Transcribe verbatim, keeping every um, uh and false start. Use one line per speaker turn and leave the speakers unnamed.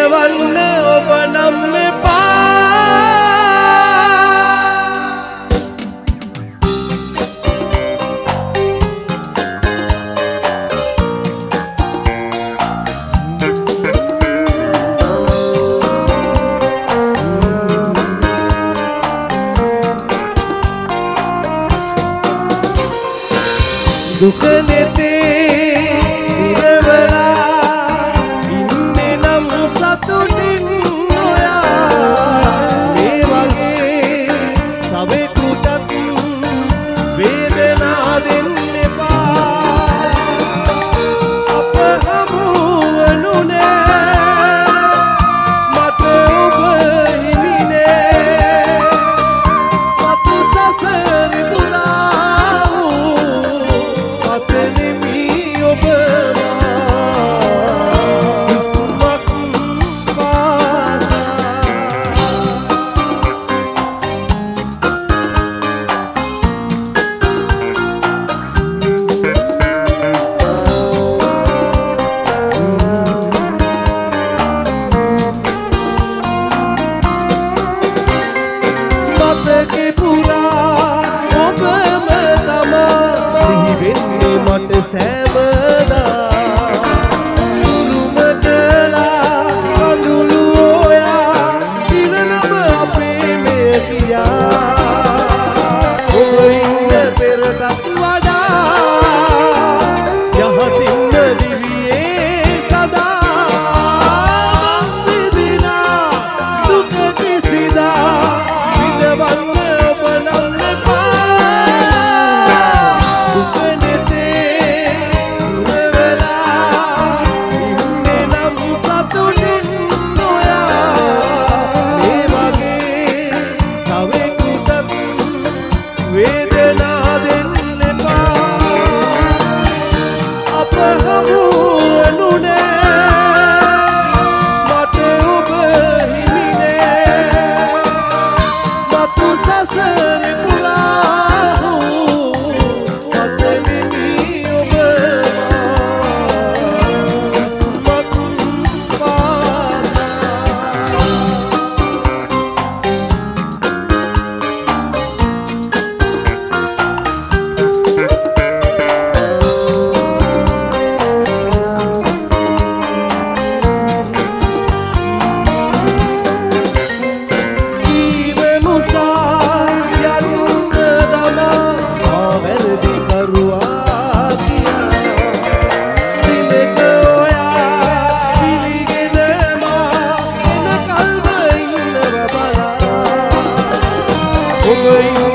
විඳවන්න ඔබ නම් එපා. දුක නැතේ ඉරවලා ඉන්නේ නම් සතුටින් ඔයා මේ වගේ තවෙකුටත් වේදනා දෙන්න එපා. අප හමු වනු නෑ මට ඔබ හිමි නෑ මතු සසර තුලා මට සෑමදා උරුමටලා කඳුළු ඔයා ඉරණම අපේ මෙය කියා ඔබ ඉන්න පෙරටත් වඩා යහතින්න දිවියේ සදා විදිනා දුක කිසිදා විඳවන්න ඔබ නම් එපා. වේදනා දෙන්න එපා. අප හමු වනු නෑ මට ඔබ හිමි නෑ මතු සසර පුරා මත නිමි ඔබ මත් Oi